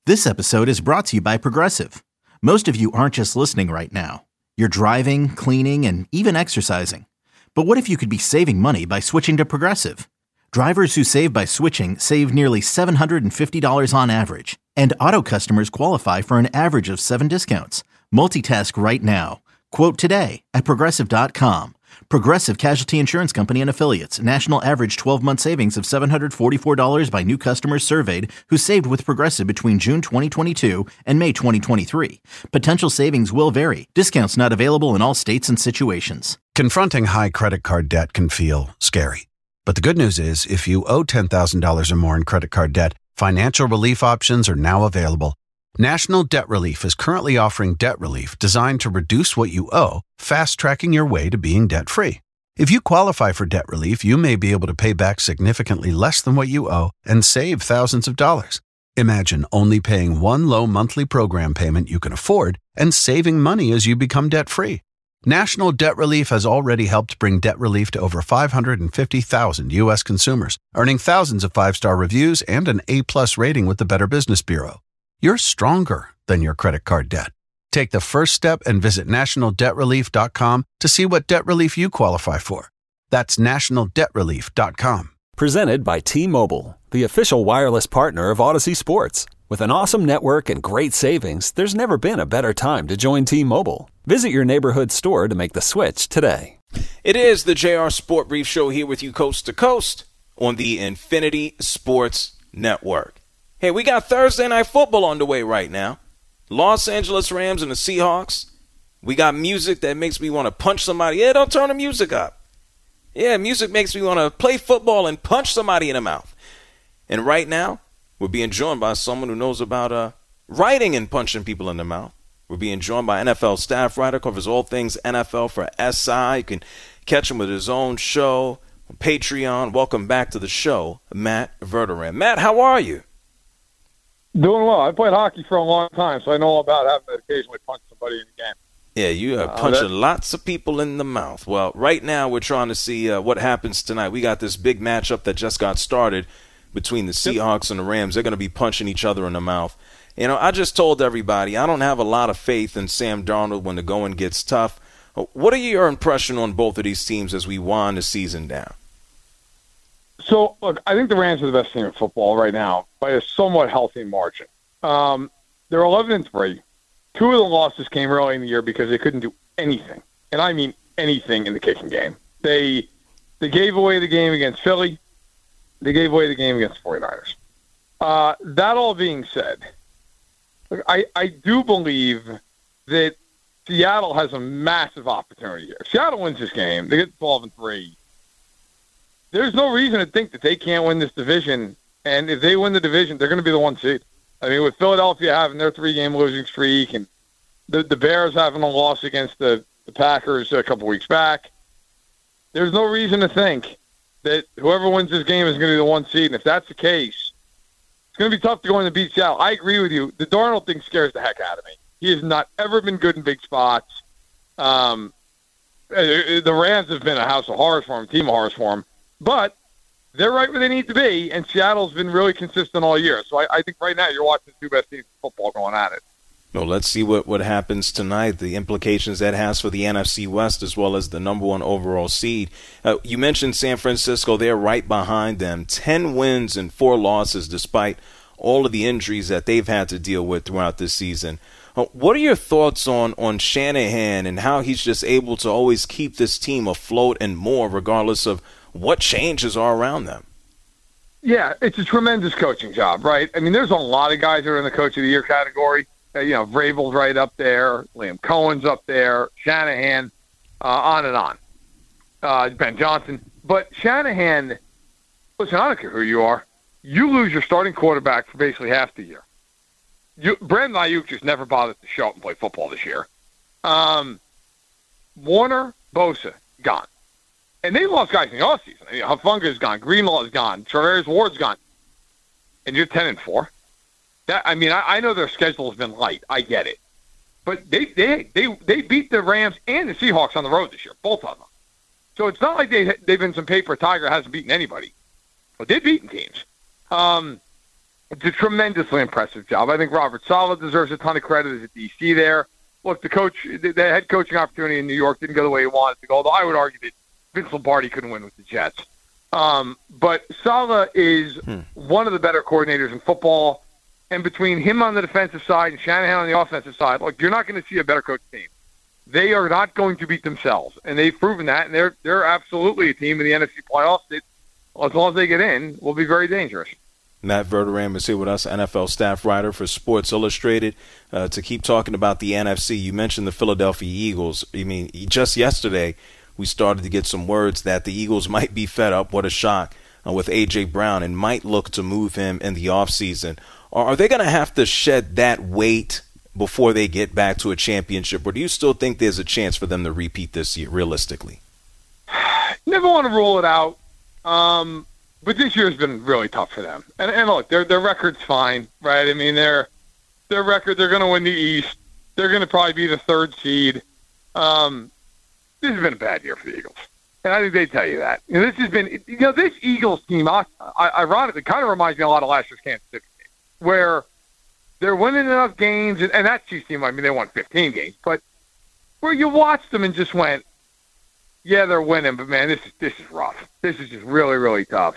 This episode is brought to you by Progressive. Most of you aren't just listening right now. You're driving, cleaning, and even exercising. But what if you could be saving money by switching to Progressive? Drivers who save by switching save nearly $750 on average. And auto customers qualify for an average of 7 discounts. Multitask right now. Quote today at Progressive.com. Progressive Casualty Insurance Company and Affiliates. National average 12-month savings of $744 by new customers surveyed who saved with Progressive between June 2022 and May 2023. Potential savings will vary. Discounts not available in all states and situations. Confronting high credit card debt can feel scary. But the good news is, if you owe $10,000 or more in credit card debt, financial relief options are now available. National Debt Relief is currently offering debt relief designed to reduce what you owe, fast-tracking your way to being debt-free. If you qualify for debt relief, you may be able to pay back significantly less than what you owe and save thousands of dollars. Imagine only paying one low monthly program payment you can afford and saving money as you become debt-free. National Debt Relief has already helped bring debt relief to over 550,000 U.S. consumers, earning thousands of 5-star reviews and an A-plus rating with the Better Business Bureau. You're stronger than your credit card debt. Take the first step and visit nationaldebtrelief.com to see what debt relief you qualify for. That's nationaldebtrelief.com. Presented by T-Mobile, the official wireless partner of Odyssey Sports. With an awesome network and great savings, there's never been a better time to join T-Mobile. Visit your neighborhood store to make the switch today. It is the JR Sport Brief Show here with you coast to coast on the Infinity Sports Network. Hey, we got Thursday Night Football underway right now. Los Angeles Rams and the Seahawks. We got music that makes me want to punch somebody. Yeah, don't turn the music up. Yeah, music makes me want to play football and punch somebody in the mouth. And right now, we're being joined by someone who knows about writing and punching people in the mouth. We're being joined by NFL staff writer, covers all things NFL for SI. You can catch him with his own show on Patreon. Welcome back to the show, Matt Verderame. Matt, how are you? Doing well. I played hockey for a long time, so I know all about having to occasionally punch somebody in the game. Yeah, you are punching lots of people in the mouth. Well, right now we're trying to see what happens tonight. We got this big matchup that just got started between the Seahawks and the Rams. They're going to be punching each other in the mouth. You know, I just told everybody I don't have a lot of faith in Sam Darnold when the going gets tough. What are your impression on both of these teams as we wind the season down? So, look, I think the Rams are the best team in football right now by a somewhat healthy margin. They're 11-3. 2 of the losses came early in the year because they couldn't do anything, and I mean anything in the kicking game. They gave away the game against Philly. They gave away the game against the 49ers. That all being said, look, I do believe that Seattle has a massive opportunity here. If Seattle wins this game, they get 12-3. There's no reason to think that they can't win this division, and if they win the division, they're going to be the 1 seed. I mean, with Philadelphia having their 3-game losing streak and the Bears having a loss against the Packers a couple weeks back, there's no reason to think that whoever wins this game is going to be the 1 seed, and if that's the case, it's going to be tough to go in and beat Seattle. I agree with you. The Darnold thing scares the heck out of me. He has not ever been good in big spots. The Rams have been a house of horrors for him, team of horrors for him. But they're right where they need to be, and Seattle's been really consistent all year. So I think right now you're watching the 2 best teams in football going at it. Well, let's see what happens tonight, the implications that has for the NFC West as well as the number 1 overall seed. You mentioned San Francisco. They're right behind them. 10 wins and 4 losses despite all of the injuries that they've had to deal with throughout this season. What are your thoughts on Shanahan and how he's just able to always keep this team afloat and more regardless of what changes are around them? Yeah, it's a tremendous coaching job, right? I mean, there's a lot of guys that are in the Coach of the Year category. Vrabel's right up there. Liam Cohen's up there. Shanahan, on and on. Ben Johnson. But Shanahan, listen, I don't care who you are. You lose your starting quarterback for basically half the year. Brandon Ayuk just never bothered to show up and play football this year. Warner, Bosa, gone. And they lost guys in the offseason. Hufunga's gone. Greenlaw's gone. Travis Ward's gone. And you're 10-4. I know their schedule has been light. I get it. But they beat the Rams and the Seahawks on the road this year, both of them. So it's not like they've been some paper tiger hasn't beaten anybody. But they've beaten teams. When It's a tremendously impressive job. I think Robert Saleh deserves a ton of credit as a DC there. Look, the head coaching opportunity in New York didn't go the way he wanted to go, although I would argue that Vince Lombardi couldn't win with the Jets. But Saleh is one of the better coordinators in football, and between him on the defensive side and Shanahan on the offensive side, look, you're not going to see a better coach team. They are not going to beat themselves, and they've proven that, and they're absolutely a team in the NFC playoffs that, as long as they get in, will be very dangerous. Matt Verderame is here with us, NFL staff writer for Sports Illustrated. To keep talking about the NFC, you mentioned the Philadelphia Eagles. I mean, just yesterday we started to get some words that the Eagles might be fed up, what a shock, with A.J. Brown and might look to move him in the offseason. Are they going to have to shed that weight before they get back to a championship, or do you still think there's a chance for them to repeat this year, realistically? Never want to rule it out, but this year has been really tough for them. And look, their record's fine, right? I mean, their record, they're going to win the East. They're going to probably be the third seed. This has been a bad year for the Eagles, and I think they tell you that. This has been, this Eagles team, ironically, kind of reminds me a lot of last year's Kansas City game, where they're winning enough games, and that Chiefs team, I mean, they won 15 games, but where you watched them and just went, yeah, they're winning, but man, this is rough. This is just really, really tough.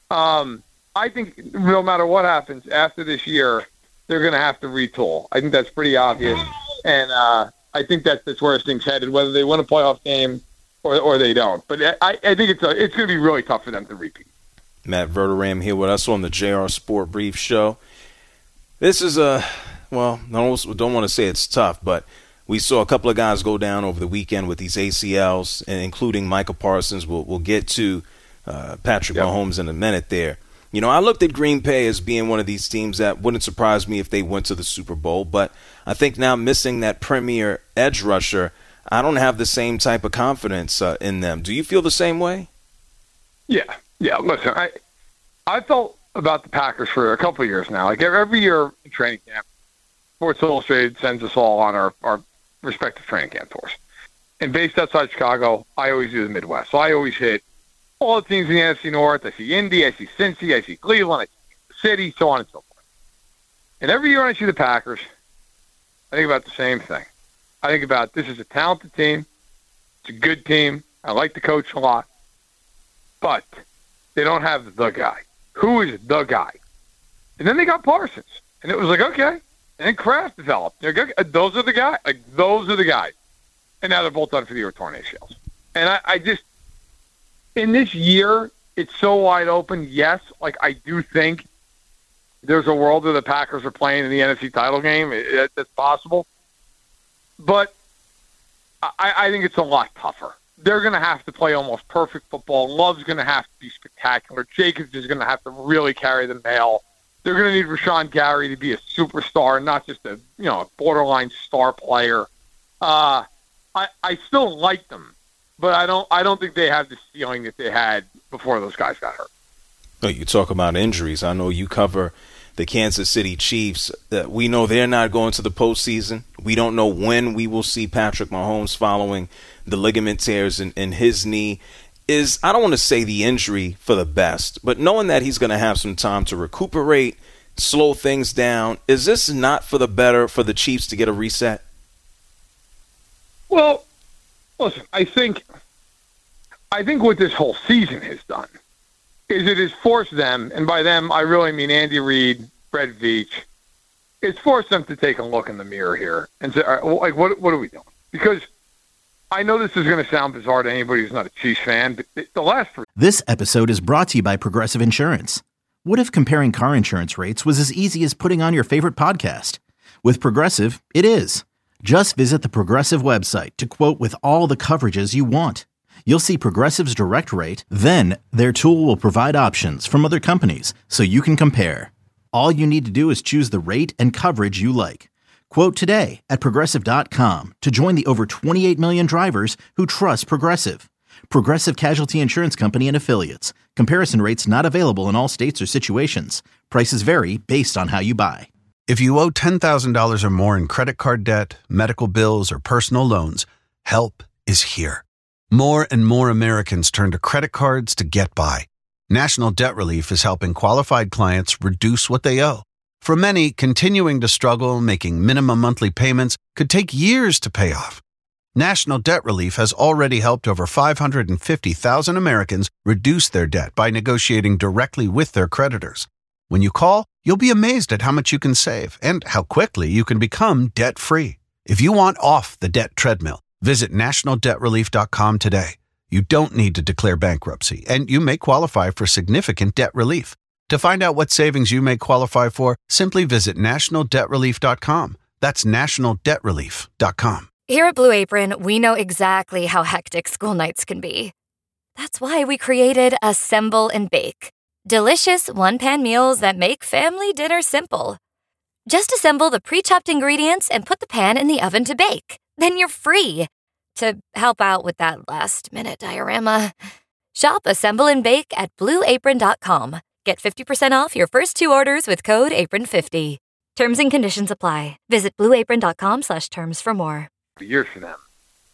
I think no matter what happens after this year, they're going to have to retool. I think that's pretty obvious, and I think that's where things headed, whether they win a playoff game or they don't. But I think it's going to be really tough for them to repeat. Matt Verderame here with us on the JR Sport Brief Show. This is I don't want to say it's tough, but we saw a couple of guys go down over the weekend with these ACLs, and including Micah Parsons. We'll get to Patrick Mahomes in a minute there. I looked at Green Bay as being one of these teams that wouldn't surprise me if they went to the Super Bowl, but I think now missing that premier edge rusher, I don't have the same type of confidence in them. Do you feel the same way? Yeah. Listen, I felt about the Packers for a couple of years now. Like every year in training camp, Sports Illustrated sends us all on our respective training camp tours. And based outside Chicago, I always do the Midwest. So I always hit all the teams in the NFC North. I see Indy, I see Cincy, I see Cleveland, I see the city, so on and so forth. And every year when I see the Packers, I think about the same thing. I think about this is a talented team. It's a good team. I like the coach a lot. But they don't have the guy. Who is the guy? And then they got Parsons. And it was like, okay. And then Kraft developed. Those are the guys. Those are the guys. And now they're both done for the year with torn ACLs. And I just, in this year, it's so wide open. Yes, I do think there's a world where the Packers are playing in the NFC title game. That's possible. But I think it's a lot tougher. They're going to have to play almost perfect football. Love's going to have to be spectacular. Jacobs is going to have to really carry the mail. They're going to need Rashawn Gary to be a superstar, not just a borderline star player. I still like them, but I don't think they have the ceiling that they had before those guys got hurt. You talk about injuries. I know you cover the Kansas City Chiefs. We know they're not going to the postseason. We don't know when we will see Patrick Mahomes following the ligament tears in his knee. I don't want to say the injury for the best, but knowing that he's going to have some time to recuperate, slow things down, is this not for the better for the Chiefs to get a reset? Well, listen, I think what this whole season has done is it has forced them, and by them I really mean Andy Reid, Brett Veach, it's forced them to take a look in the mirror here and say, all right, what are we doing? Because I know this is going to sound bizarre to anybody who's not a Chiefs fan, but the last three. This episode is brought to you by Progressive Insurance. What if comparing car insurance rates was as easy as putting on your favorite podcast? With Progressive, it is. Just visit the Progressive website to quote with all the coverages you want. You'll see Progressive's direct rate, then their tool will provide options from other companies so you can compare. All you need to do is choose the rate and coverage you like. Quote today at Progressive.com to join the over 28 million drivers who trust Progressive. Progressive Casualty Insurance Company and Affiliates. Comparison rates not available in all states or situations. Prices vary based on how you buy. If you owe $10,000 or more in credit card debt, medical bills, or personal loans, help is here. More and more Americans turn to credit cards to get by. National Debt Relief is helping qualified clients reduce what they owe. For many, continuing to struggle making minimum monthly payments could take years to pay off. National Debt Relief has already helped over 550,000 Americans reduce their debt by negotiating directly with their creditors. When you call, you'll be amazed at how much you can save and how quickly you can become debt-free. If you want off the debt treadmill, visit nationaldebtrelief.com today. You don't need to declare bankruptcy, and you may qualify for significant debt relief. To find out what savings you may qualify for, simply visit nationaldebtrelief.com. That's nationaldebtrelief.com. Here at Blue Apron, we know exactly how hectic school nights can be. That's why we created Assemble and Bake. Delicious one-pan meals that make family dinner simple. Just assemble the pre-chopped ingredients and put the pan in the oven to bake. Then you're free. To help out with that last-minute diorama, shop Assemble and Bake at blueapron.com. Get 50% off your first 2 orders with code APRON50. Terms and conditions apply. Visit blueapron.com/terms for more. Years for them.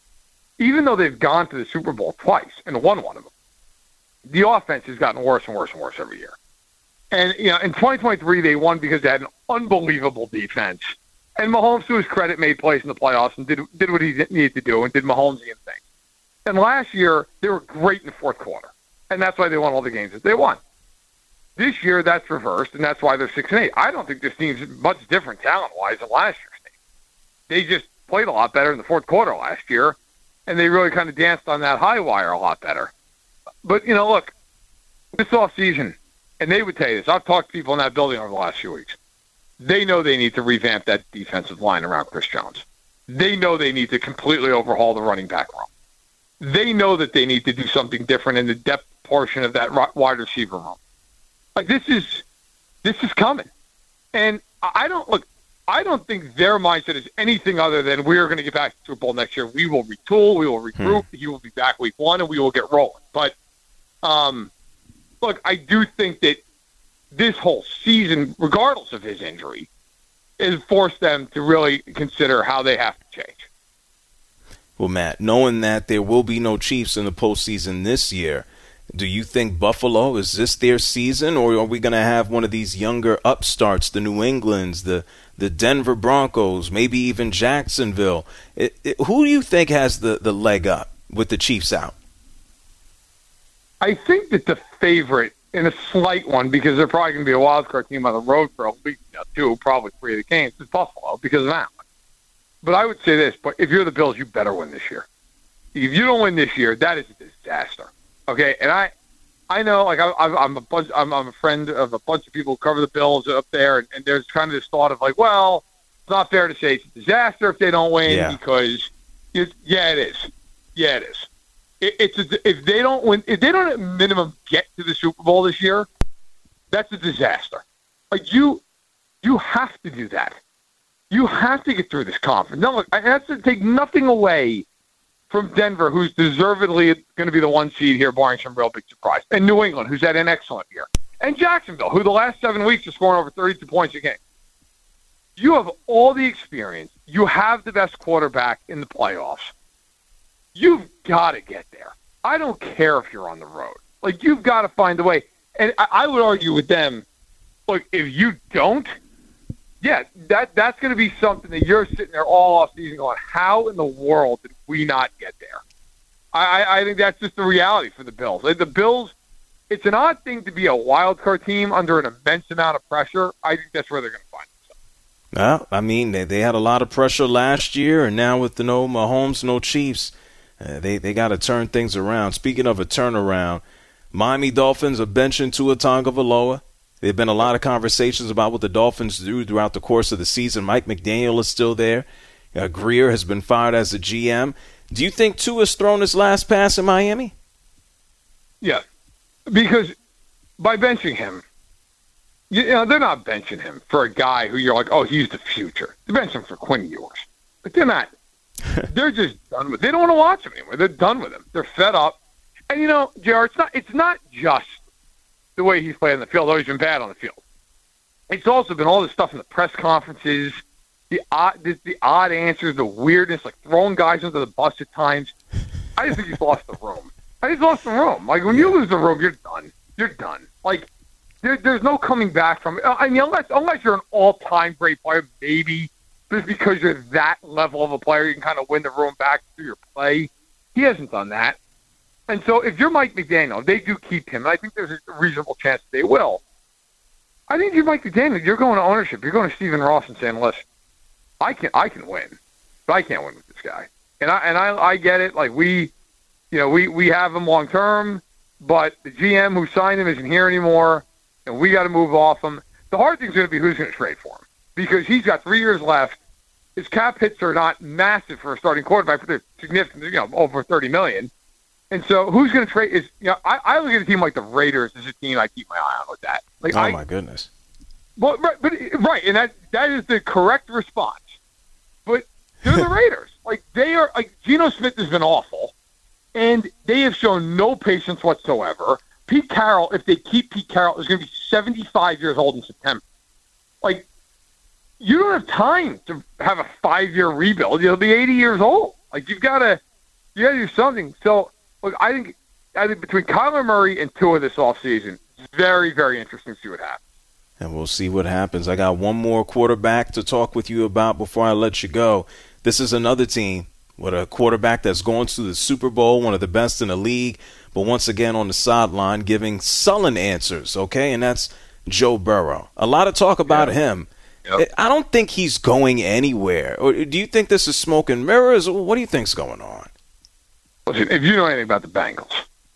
Even though they've gone to the Super Bowl twice and won one of them, the offense has gotten worse and worse and worse every year. And, in 2023, they won because they had an unbelievable defense. And Mahomes, to his credit, made plays in the playoffs and did what he needed to do and did Mahomesian thing. And last year, they were great in the fourth quarter. And that's why they won all the games that they won. This year, that's reversed, and that's why they're 6-8. I don't think this team's much different talent-wise than last year's team. They just played a lot better in the fourth quarter last year, and they really kind of danced on that high wire a lot better. But, look, this offseason, and they would tell you this, I've talked to people in that building over the last few weeks. They know they need to revamp that defensive line around Chris Jones. They know they need to completely overhaul the running back room. They know that they need to do something different in the depth portion of that wide receiver room. Like, this is coming. And I don't think their mindset is anything other than we are going to get back to the Super Bowl next year. We will retool. We will regroup. He will be back week 1, and we will get rolling. But, look, I do think that this whole season, regardless of his injury, has forced them to really consider how they have to change. Well, Matt, knowing that there will be no Chiefs in the postseason this year, do you think Buffalo, is this their season, or are we going to have one of these younger upstarts, the New Englands, the Denver Broncos, maybe even Jacksonville? Who do you think has the leg up with the Chiefs out? I think that the favorite, in a slight one, because they're probably going to be a wild card team on the road for a week, 2, probably 3 of the games, is Buffalo because of that. But I would say this, but if you're the Bills, you better win this year. If you don't win this year, that is a disaster. Okay, and I know, like, I'm a friend of a bunch of people who cover the Bills up there, and there's kind of this thought of like, well, it's not fair to say it's a disaster if they don't win because, it is. Yeah, it is. If they don't win, if they don't at minimum get to the Super Bowl this year, that's a disaster. Like, you have to do that. You have to get through this conference. No, look, that's to take nothing away from Denver, who's deservedly going to be the 1 seed here, barring some real big surprise. And New England, who's had an excellent year. And Jacksonville, who the last 7 weeks is scoring over 32 points a game. You have all the experience. You have the best quarterback in the playoffs. You've got to get there. I don't care if you're on the road. Like, you've got to find a way. And I would argue with them, look, if you don't, that's going to be something that you're sitting there all off season going, how in the world did we not get there? I think that's just the reality for the Bills. The Bills, it's an odd thing to be a wild card team under an immense amount of pressure. I think that's where they're going to find themselves. Well, I mean, they had a lot of pressure last year, and now with the no Mahomes, no Chiefs, they got to turn things around. Speaking of a turnaround, Miami Dolphins are benching Tua Tagovailoa. There have been a lot of conversations about what the Dolphins do throughout the course of the season. Mike McDaniel is still there. Greer has been fired as the GM. Do you think Tua's thrown his last pass in Miami? Yeah, because by benching him, they're not benching him for a guy who you're like, oh, he's the future. They bench him for Quinn Ewers. But they're not. They're just done with. They don't want to watch him anymore. They're done with him. They're fed up. And JR, it's not just the way he's played on the field, though he's been bad on the field. It's also been all this stuff in the press conferences, the odd answers, the weirdness, like throwing guys under the bus at times. I just think he's lost the room. Like, when you lose the room, you're done. you're done. Like, there's no coming back from it. I mean, unless you're an all-time great player, maybe just because you're that level of a player, you can kind of win the room back through your play. He hasn't done that. And so if you're Mike McDaniel, they do keep him. And I think there's a reasonable chance they will. I think if you're Mike McDaniel, you're going to ownership. You're going to Stephen Ross and saying, listen, I can win, but I can't win with this guy. And I get it. Like, we have him long term, but the GM who signed him isn't here anymore, and we got to move off him. The hard thing's going to be who's going to trade for him, because he's got 3 years left. His cap hits are not massive for a starting quarterback, but they're significant, over $30 million. And so who's going to trade I look at a team like the Raiders as a team I keep my eye on with that. Like, my goodness. Well, right, and that is the correct response. But they're the Raiders. Like, they are, like, Geno Smith has been awful, and they have shown no patience whatsoever. Pete Carroll, if they keep Pete Carroll, is going to be 75 years old in September. Like, you don't have time to have a 5-year rebuild. You'll be 80 years old. Like, you got to do something. So, look, I think between Kyler Murray and Tua this offseason, it's very, very interesting to see what happens. And we'll see what happens. I got one more quarterback to talk with you about before I let you go. This is another team with a quarterback that's going to the Super Bowl, one of the best in the league, but once again on the sideline giving sullen answers, okay? And that's Joe Burrow. A lot of talk about him. Yep. I don't think he's going anywhere. Or do you think this is smoke and mirrors? What do you think's going on? Listen, if you know anything about the Bengals,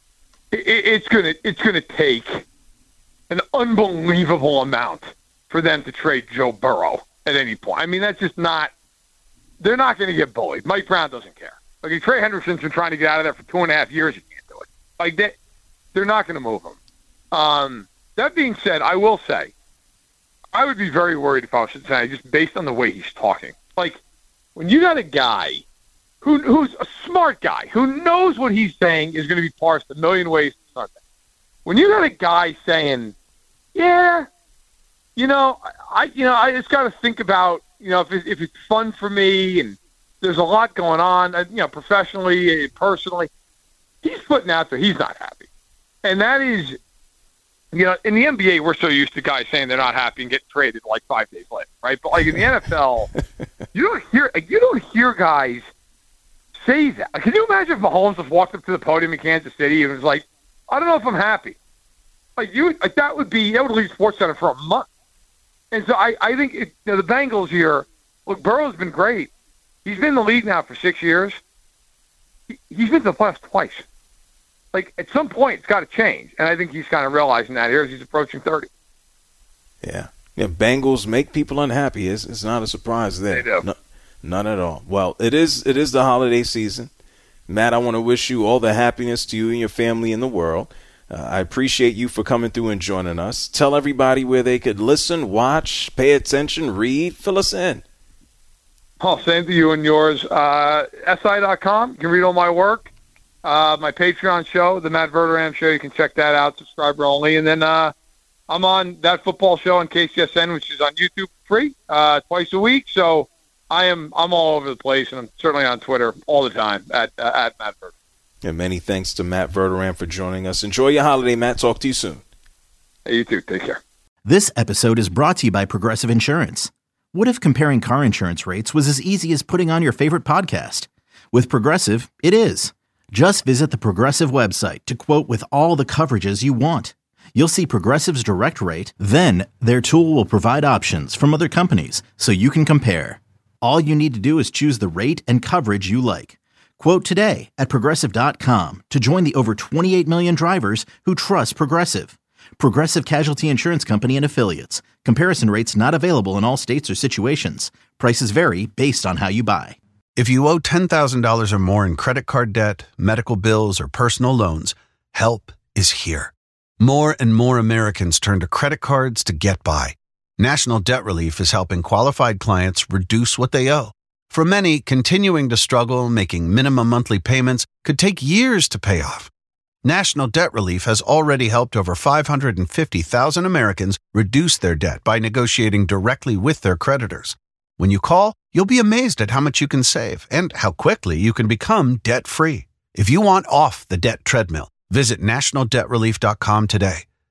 it's gonna take an unbelievable amount for them to trade Joe Burrow at any point. I mean, that's just not – they're not going to get bullied. Mike Brown doesn't care. Like, Trey Hendrickson's been trying to get out of there for 2.5 years. He can't do it. Like, they're not going to move him. That being said, I will say, I would be very worried if I was Cincinnati, just based on the way he's talking. Like, when you got a guy who's a smart guy, who knows what he's saying is going to be parsed a million ways to start that. When you got a guy saying, yeah, I just got to think about, if it's fun for me and there's a lot going on, professionally, personally, he's putting out there he's not happy. And that is, in the NBA, we're so used to guys saying they're not happy and getting traded like 5 days later, right? But like in the NFL, you don't hear guys say that. Can you imagine if Mahomes just walked up to the podium in Kansas City and was like, I don't know if I'm happy. That would leave SportsCenter for a month. And so I think the Bengals here. Look, Burrow's been great. He's been in the league now for 6 years. He's been to the playoffs twice. Like, at some point, it's got to change, and I think he's kind of realizing that here as he's approaching 30. Yeah. Bengals make people unhappy. It's not a surprise there. They do. No, none at all. Well, it is the holiday season. Matt, I want to wish you all the happiness to you and your family in the world. I appreciate you for coming through and joining us. Tell everybody where they could listen, watch, pay attention, read. Fill us in. Oh, same to you and yours. SI.com. You can read all my work. My Patreon show, the Matt Verderame Show. You can check that out, subscriber only. And then I'm on That Football Show on KCSN, which is on YouTube free twice a week. So I'm all over the place, and I'm certainly on Twitter all the time at Matt Verderame. And many thanks to Matt Verderame for joining us. Enjoy your holiday, Matt. Talk to you soon. Hey, you too. Take care. This episode is brought to you by Progressive Insurance. What if comparing car insurance rates was as easy as putting on your favorite podcast? With Progressive, it is. Just visit the Progressive website to quote with all the coverages you want. You'll see Progressive's direct rate, then their tool will provide options from other companies so you can compare. All you need to do is choose the rate and coverage you like. Quote today at Progressive.com to join the over 28 million drivers who trust Progressive. Progressive Casualty Insurance Company and Affiliates. Comparison rates not available in all states or situations. Prices vary based on how you buy. If you owe $10,000 or more in credit card debt, medical bills, or personal loans, help is here. More and more Americans turn to credit cards to get by. National Debt Relief is helping qualified clients reduce what they owe. For many, continuing to struggle making minimum monthly payments could take years to pay off. National Debt Relief has already helped over 550,000 Americans reduce their debt by negotiating directly with their creditors. When you call, you'll be amazed at how much you can save and how quickly you can become debt-free. If you want off the debt treadmill, visit nationaldebtrelief.com today.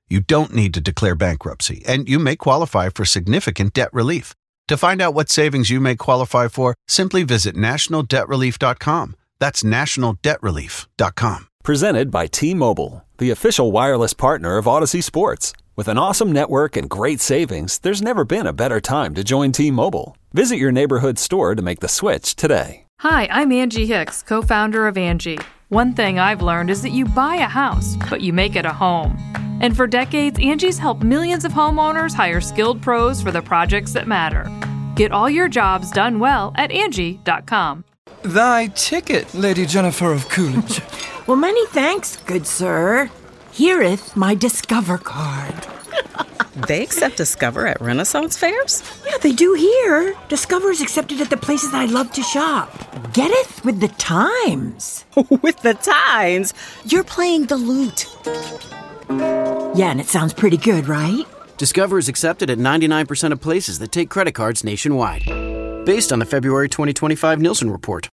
You don't need to declare bankruptcy, and you may qualify for significant debt relief. To find out what savings you may qualify for, simply visit nationaldebtrelief.com. That's nationaldebtrelief.com. Presented by T-Mobile, the official wireless partner of Odyssey Sports. With an awesome network and great savings, there's never been a better time to join T-Mobile. Visit your neighborhood store to make the switch today. Hi, I'm Angie Hicks, co-founder of Angie. One thing I've learned is that you buy a house, but you make it a home. And for decades, Angie's helped millions of homeowners hire skilled pros for the projects that matter. Get all your jobs done well at Angie.com. Thy ticket, Lady Jennifer of Coolidge. Well, many thanks, good sir. Hereeth my Discover card. They accept Discover at Renaissance fairs? Yeah, they do here. Discover is accepted at the places I love to shop. Getteth with the times. With the times? You're playing the lute. Yeah, and it sounds pretty good, right? Discover is accepted at 99% of places that take credit cards nationwide. Based on the February 2025 Nielsen report.